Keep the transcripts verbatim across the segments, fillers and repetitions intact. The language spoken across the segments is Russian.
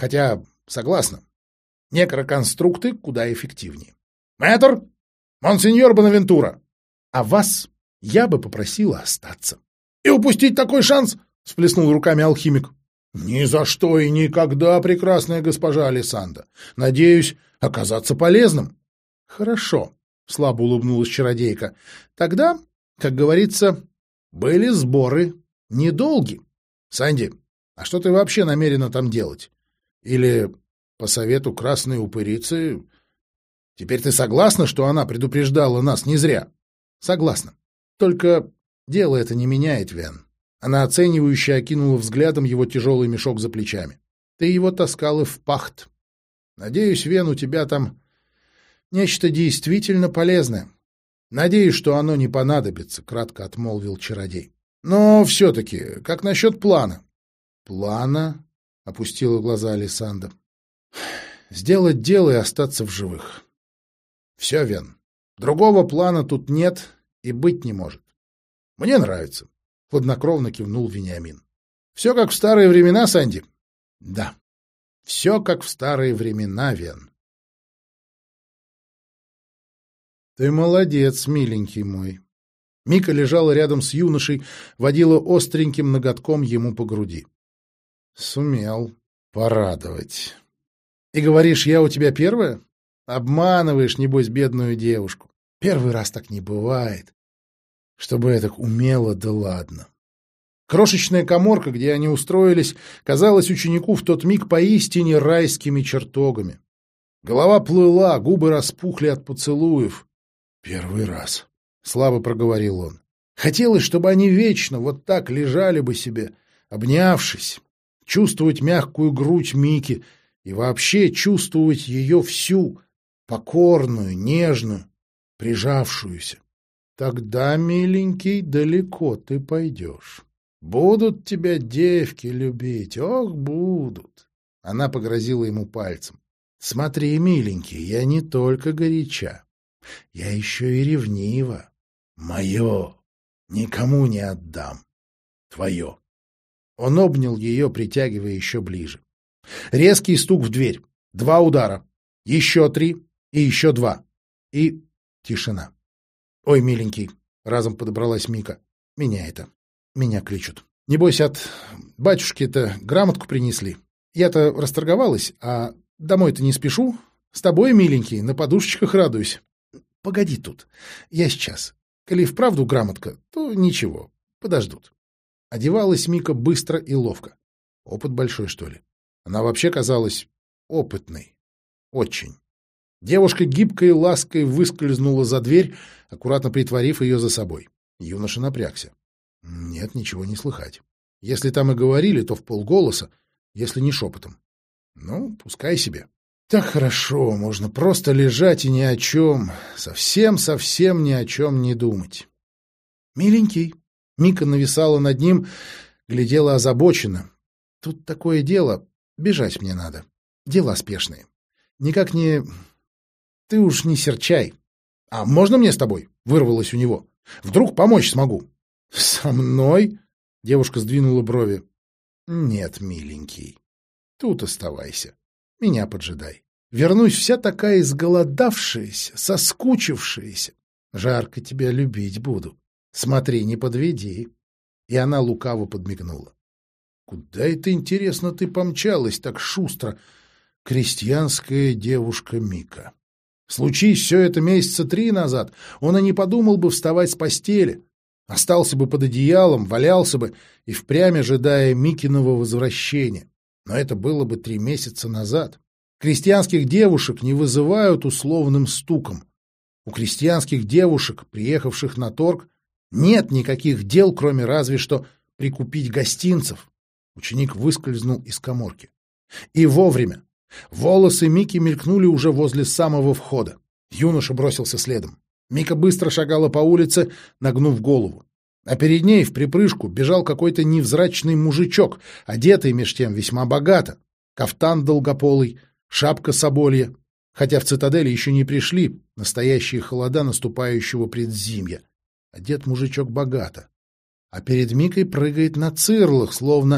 Хотя, согласна, некроконструкты куда эффективнее. Мэтр! Монсеньор Бонавентура! А вас я бы попросила остаться. — И упустить такой шанс? — всплеснул руками алхимик. — Ни за что и никогда, прекрасная госпожа Алессандра. Надеюсь оказаться полезным. — Хорошо, — слабо улыбнулась чародейка. — Тогда, как говорится, были сборы недолги. Санди, а что ты вообще намерена там делать? Или, по совету красной упырицы, теперь ты согласна, что она предупреждала нас не зря? — Согласна. Только дело это не меняет, Вен. Она оценивающе окинула взглядом его тяжелый мешок за плечами. Ты его таскала в пахт. Надеюсь, Вен, у тебя там нечто действительно полезное. Надеюсь, что оно не понадобится, — кратко отмолвил чародей. Но все-таки, как насчет плана? Плана? — опустила глаза Алессандра. Сделать дело и остаться в живых. Все, Вен. Другого плана тут нет и быть не может. Мне нравится. Хладнокровно кивнул Вениамин. Все как в старые времена, Санди? Да. Все как в старые времена, Вен. Ты молодец, миленький мой. Мика лежала рядом с юношей, водила остреньким ноготком ему по груди. Сумел порадовать. И говоришь, я у тебя первая? Обманываешь, небось, бедную девушку. Первый раз так не бывает. Чтобы я так умела, да ладно. Крошечная каморка, где они устроились, казалась ученику в тот миг поистине райскими чертогами. Голова плыла, губы распухли от поцелуев. Первый раз, — слабо проговорил он. Хотелось, чтобы они вечно вот так лежали бы себе, обнявшись, чувствовать мягкую грудь Мики и вообще чувствовать ее всю, покорную, нежную, прижавшуюся. Тогда, миленький, далеко ты пойдешь. Будут тебя девки любить, ох, будут. Она погрозила ему пальцем. Смотри, миленький, я не только горяча, я еще и ревнива. Мое никому не отдам. Твое. Он обнял ее, притягивая еще ближе. Резкий стук в дверь. Два удара. Еще три и еще два. И тишина. Ой, миленький, разом подобралась Мика. Меня это. Меня кличут. Небось, от батюшки-то грамотку принесли. Я-то расторговалась, а домой-то не спешу. С тобой, миленький, на подушечках радуюсь. Погоди тут. Я сейчас. Коли вправду грамотка, то ничего, подождут. Одевалась Мика быстро и ловко. Опыт большой, что ли? Она вообще казалась опытной. Очень. Девушка гибкой лаской выскользнула за дверь, аккуратно притворив ее за собой. Юноша напрягся. Нет, ничего не слыхать. Если там и говорили, то в полголоса, если не шепотом. Ну, пускай себе. Так хорошо, можно просто лежать и ни о чем, совсем-совсем ни о чем не думать. Миленький. Мика нависала над ним, глядела озабоченно. Тут такое дело, бежать мне надо. Дела спешные. Никак не... Ты уж не серчай. А можно мне с тобой? Вырвалось у него. Вдруг помочь смогу. Со мной? Девушка сдвинула брови. Нет, миленький. Тут оставайся. Меня поджидай. Вернусь вся такая изголодавшаяся, соскучившаяся. Жарко тебя любить буду. Смотри, не подведи. И она лукаво подмигнула. Куда это, интересно, ты помчалась так шустро, крестьянская девушка Мика? Случись все это месяца три назад, он и не подумал бы вставать с постели. Остался бы под одеялом, валялся бы и впрямь ожидая Микиного возвращения. Но это было бы три месяца назад. Крестьянских девушек не вызывают условным стуком. У крестьянских девушек, приехавших на торг, нет никаких дел, кроме разве что прикупить гостинцев. Ученик выскользнул из каморки. И вовремя. Волосы Мики мелькнули уже возле самого входа. Юноша бросился следом. Мика быстро шагала по улице, нагнув голову. А перед ней в припрыжку бежал какой-то невзрачный мужичок, одетый меж тем весьма богато. Кафтан долгополый, шапка соболья. Хотя в цитадели еще не пришли настоящие холода наступающего предзимья. Одет мужичок богато. А перед Микой прыгает на цирлах, словно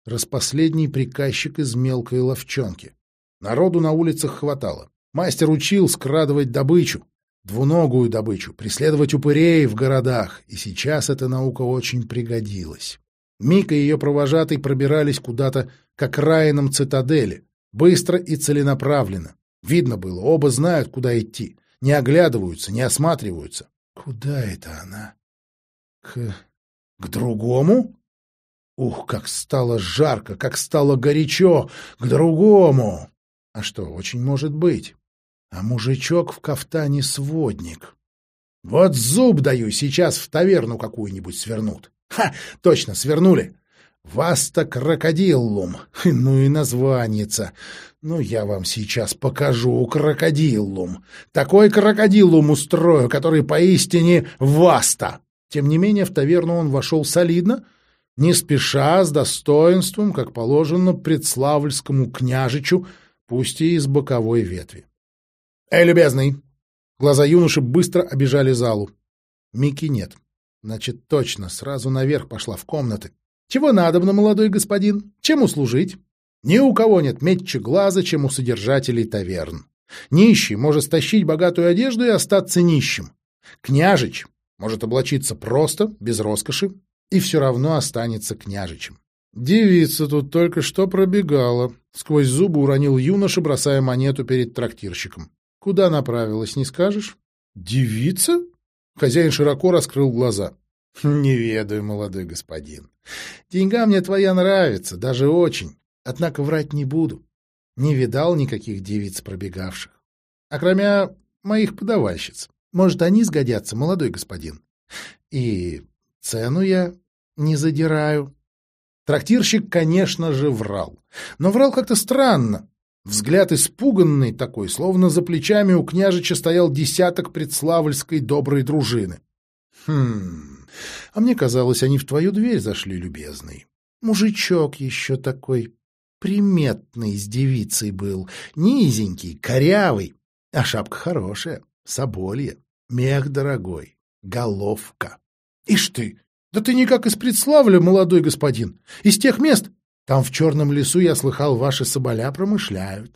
Распоследний приказчик из мелкой ловчонки. Народу на улицах хватало. Мастер учил скрадывать добычу, двуногую добычу, преследовать упырей в городах, и сейчас эта наука очень пригодилась. Мика и ее провожатый пробирались куда-то к окраинам цитадели, быстро и целенаправленно. Видно было, оба знают, куда идти, не оглядываются, не осматриваются. Куда это она? К... к другому? Ух, как стало жарко, как стало горячо! К другому! А что, очень может быть. А мужичок в кафтане сводник. Вот зуб даю, сейчас в таверну какую-нибудь свернут. Ха! Точно, свернули. Васта крокодиллум. Ну и названица. Ну, я вам сейчас покажу крокодиллум. Такой крокодиллум устрою, который поистине Васта. Тем не менее, в таверну он вошел солидно, не спеша, с достоинством, как положено предславльскому княжичу, пусть и из боковой ветви. «Эй, любезный!» Глаза юноши быстро обежали залу. Мики нет. Значит, точно, сразу наверх пошла в комнаты. «Чего надобно, молодой господин? Чем услужить?» Ни у кого нет метче глаза, чем у содержателей таверн. Нищий может стащить богатую одежду и остаться нищим. Княжич может облачиться просто, без роскоши, и все равно останется княжичем. «Девица тут только что пробегала», — сквозь зубы уронил юноша, бросая монету перед трактирщиком. «Куда направилась, не скажешь?» «Девица?» Хозяин широко раскрыл глаза. «Не ведаю, молодой господин. Деньга мне твоя нравится, даже очень. Однако врать не буду. Не видал никаких девиц пробегавших. А кроме моих подавальщиц. Может, они сгодятся, молодой господин. И цену я не задираю». Трактирщик, конечно же, врал. Но врал как-то странно. Взгляд испуганный такой, словно за плечами у княжича стоял десяток предславльской доброй дружины. «Хм... А мне казалось, они в твою дверь зашли, любезный. Мужичок еще такой приметный с девицей был, низенький, корявый, а шапка хорошая, соболья, мех дорогой, головка. Ишь ты! Да ты никак из Предславля, молодой господин, из тех мест. Там в черном лесу, я слыхал, ваши соболя промышляют».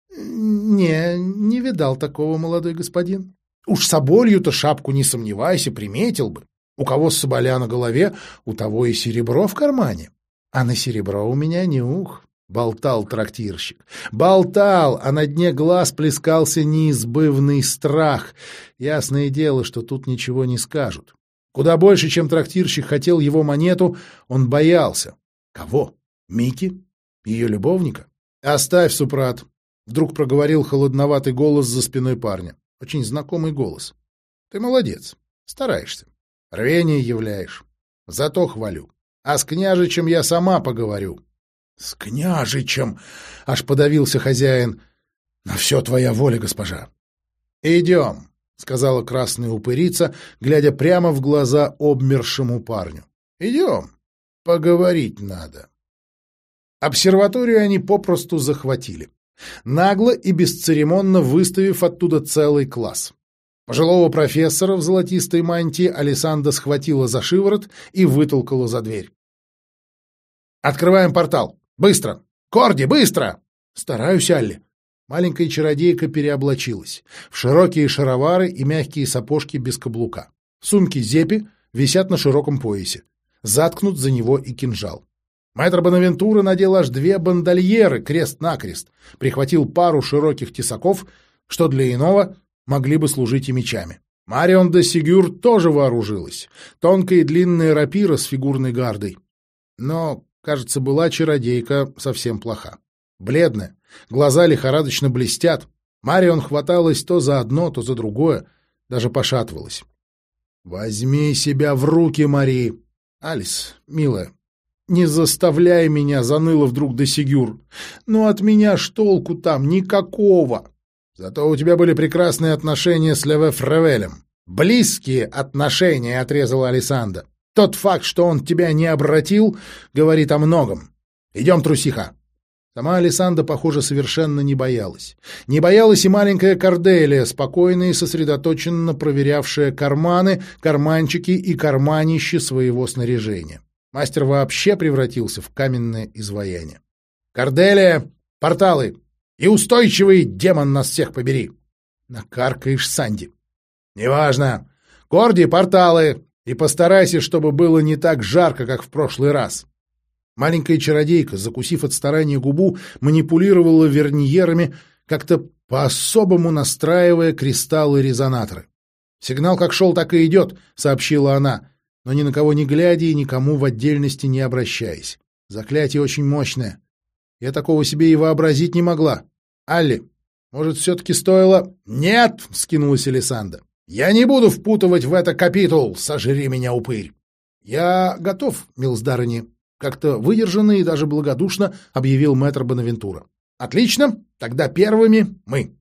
«Не, не видал такого, молодой господин». «Уж соболью-то шапку, не сомневайся, приметил бы. У кого соболя на голове, у того и серебро в кармане. А на серебро у меня нюх», — болтал трактирщик. Болтал, а на дне глаз плескался неизбывный страх. Ясное дело, что тут ничего не скажут. Куда больше, чем трактирщик хотел его монету, он боялся. Кого? Мики? Ее любовника? «Оставь, супрат», — вдруг проговорил холодноватый голос за спиной парня. Очень знакомый голос. «Ты молодец, стараешься, рвение являешь. Зато хвалю. А с княжичем я сама поговорю». «С княжичем!» — аж подавился хозяин. «На все твоя воля, госпожа». «Идем», — сказала красная упырица, глядя прямо в глаза обмершему парню. «Идем, поговорить надо». Обсерваторию они попросту захватили, нагло и бесцеремонно выставив оттуда целый класс. Пожилого профессора в золотистой мантии Алисанда схватила за шиворот и вытолкала за дверь. «Открываем портал! Быстро! Корди, быстро!» «Стараюсь, Алли». Маленькая чародейка переоблачилась в широкие шаровары и мягкие сапожки без каблука. Сумки-зепи висят на широком поясе. Заткнут за него и кинжал. Мэтр Бонавентура надел аж две бандольеры крест-накрест, прихватил пару широких тесаков, что для иного могли бы служить и мечами. Марион де Сигюр тоже вооружилась. Тонкая и длинная рапира с фигурной гардой. Но, кажется, была чародейка совсем плоха. Бледная, глаза лихорадочно блестят. Марион хваталась то за одно, то за другое, даже пошатывалась. «Возьми себя в руки, Мари!» «Алис, милая, не заставляй меня», — заныла вдруг де Сигюр. «Но от меня ж толку там никакого. Зато у тебя были прекрасные отношения с Леве Фревелем». «Близкие отношения», — отрезала Алисанда. «Тот факт, что он тебя не обратил, говорит о многом. Идем, трусиха». Сама Алисанда, похоже, совершенно не боялась. Не боялась и маленькая Корделия, спокойно и сосредоточенно проверявшая карманы, карманчики и карманищи своего снаряжения. Мастер вообще превратился в каменное изваяние. «Корделия! Порталы! И устойчивый, демон нас всех побери!» Накаркаешь, Санди. «Неважно. Корди, порталы! И постарайся, чтобы было не так жарко, как в прошлый раз». Маленькая чародейка, закусив от старания губу, манипулировала верниерами, как-то по-особому настраивая кристаллы-резонаторы. «Сигнал как шел, так и идет», — сообщила она, но ни на кого не глядя и никому в отдельности не обращаясь. Заклятие очень мощное. Я такого себе и вообразить не могла. «Алли, может, все-таки стоило...» «Нет!» — вскинулась Элисанда. «Я не буду впутывать в это капитул, сожри меня, упырь!» «Я готов, милздарыни», — как-то выдержанно и даже благодушно объявил мэтр Бонавентура. «Отлично, тогда первыми мы».